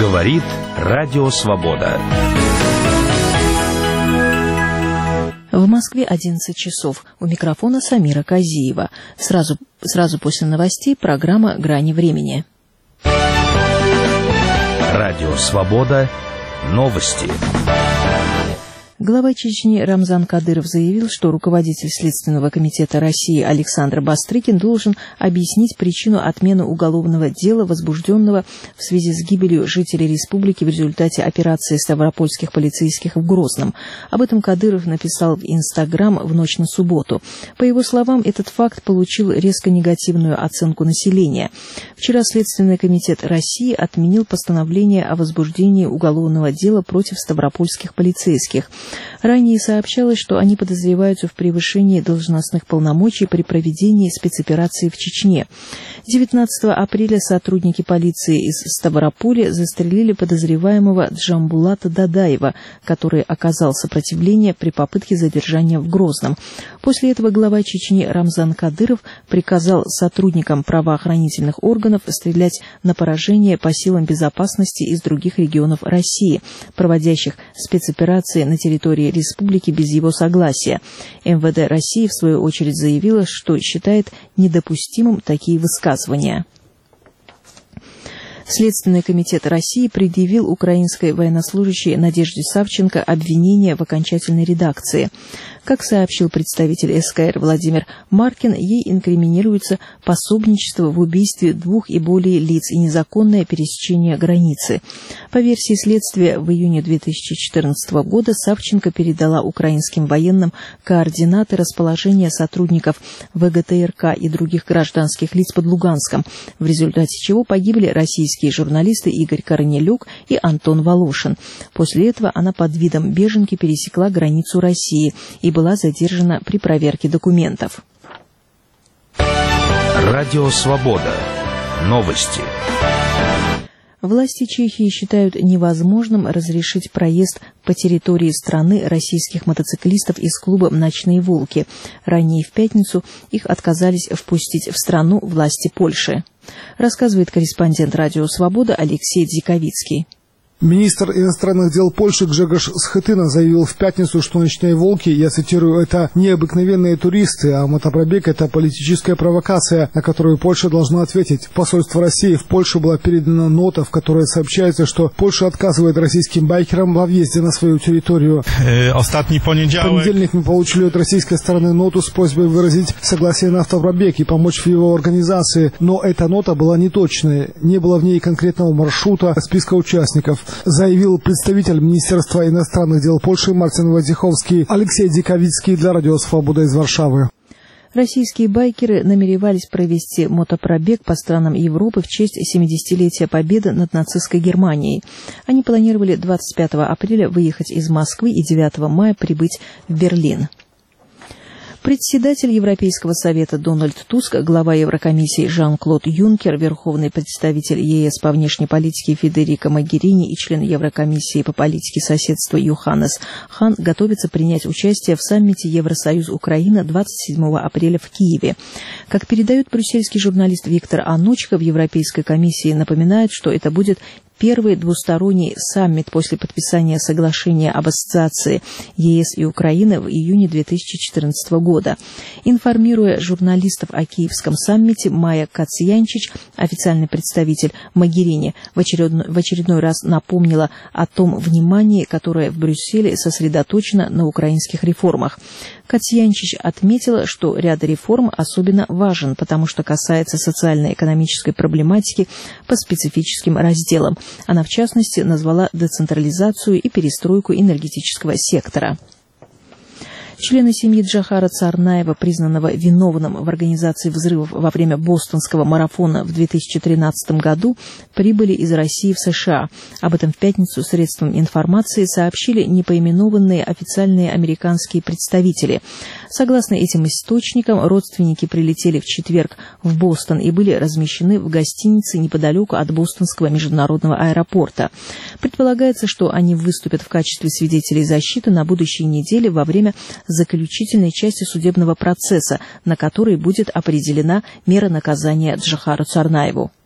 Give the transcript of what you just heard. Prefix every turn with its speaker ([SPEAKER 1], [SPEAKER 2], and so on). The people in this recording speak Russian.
[SPEAKER 1] Говорит Радио Свобода.
[SPEAKER 2] В Москве 11 часов. У микрофона Самира Казиева. Сразу после новостей программа «Грани времени».
[SPEAKER 1] Радио Свобода. Новости.
[SPEAKER 2] Глава Чечни Рамзан Кадыров заявил, что руководитель Следственного комитета России Александр Бастрыкин должен объяснить причину отмены уголовного дела, возбужденного в связи с гибелью жителей республики в результате операции ставропольских полицейских в Грозном. Об этом Кадыров написал в Инстаграм в ночь на субботу. По его словам, этот факт получил резко негативную оценку населения. Вчера Следственный комитет России отменил постановление о возбуждении уголовного дела против ставропольских полицейских. Ранее сообщалось, что они подозреваются в превышении должностных полномочий при проведении спецоперации в Чечне. 19 апреля сотрудники полиции из Ставрополя застрелили подозреваемого Джамбулата Дадаева, который оказал сопротивление при попытке задержания в Грозном. После этого глава Чечни Рамзан Кадыров приказал сотрудникам правоохранительных органов стрелять на поражение по силам безопасности из других регионов России, проводящих спецоперации на территории республики без его согласия. МВД России, в свою очередь, заявило, что считает недопустимым такие высказывания. Следственный комитет России предъявил украинской военнослужащей Надежде Савченко обвинение в окончательной редакции. Как сообщил представитель СКР Владимир Маркин, ей инкриминируется пособничество в убийстве 2 и более лиц и незаконное пересечение границы. По версии следствия, в июне 2014 года Савченко передала украинским военным координаты расположения сотрудников ВГТРК и других гражданских лиц под Луганском, в результате чего погибли российские журналисты Игорь Корнелюк и Антон Волошин. После этого она под видом беженки пересекла границу России и была задержана при проверке документов.
[SPEAKER 1] Радио Свобода. Новости.
[SPEAKER 2] Власти Чехии считают невозможным разрешить проезд по территории страны российских мотоциклистов из клуба «Ночные волки». Ранее в пятницу их отказались впустить в страну власти Польши. Рассказывает корреспондент Радио Свобода Алексей Дзиковицкий.
[SPEAKER 3] Министр иностранных дел Польши Гжегош Схетына заявил в пятницу, что «Ночные волки», я цитирую, «это необыкновенные туристы, а мотопробег – это политическая провокация, на которую Польша должна ответить». В посольство России в Польшу была передана нота, в которой сообщается, что Польша отказывает российским байкерам во въезде на свою территорию. В понедельник мы получили от российской стороны ноту с просьбой выразить согласие на автопробег и помочь в его организации, но эта нота была неточной, не было в ней конкретного маршрута, списка участников, заявил представитель Министерства иностранных дел Польши Мартин Войцеховский. Алексей Дзиковицкий для Радио Свобода из Варшавы.
[SPEAKER 2] Российские байкеры намеревались провести мотопробег по странам Европы в честь 70-летия победы над нацистской Германией. Они планировали 25 апреля выехать из Москвы и 9 мая прибыть в Берлин. Председатель Европейского совета Дональд Туск, глава Еврокомиссии Жан-Клод Юнкер, верховный представитель ЕС по внешней политике Федерико Могерини и член Еврокомиссии по политике соседства Йоханнес Хан готовятся принять участие в саммите Евросоюз-Украина 27 апреля в Киеве. Как передает брюссельский журналист Виктор Анучко, в Европейской комиссии напоминают, что это будет первый двусторонний саммит после подписания соглашения об ассоциации ЕС и Украины в июне 2014 года. Информируя журналистов о киевском саммите, Майя Кацьянчич, официальный представитель Могерини, в очередной раз напомнила о том внимании, которое в Брюсселе сосредоточено на украинских реформах. Кацьянчич отметила, что ряд реформ особенно важен, потому что касается социально-экономической проблематики по специфическим разделам. Она, в частности, назвала децентрализацию и перестройку энергетического сектора. Члены семьи Джохара Царнаева, признанного виновным в организации взрывов во время бостонского марафона в 2013 году, прибыли из России в США. Об этом в пятницу средствам информации сообщили непоименованные официальные американские представители. Согласно этим источникам, родственники прилетели в четверг в Бостон и были размещены в гостинице неподалеку от Бостонского международного аэропорта. Предполагается, что они выступят в качестве свидетелей защиты на будущей неделе во время заключительной части судебного процесса, на которой будет определена мера наказания Джохару Царнаеву.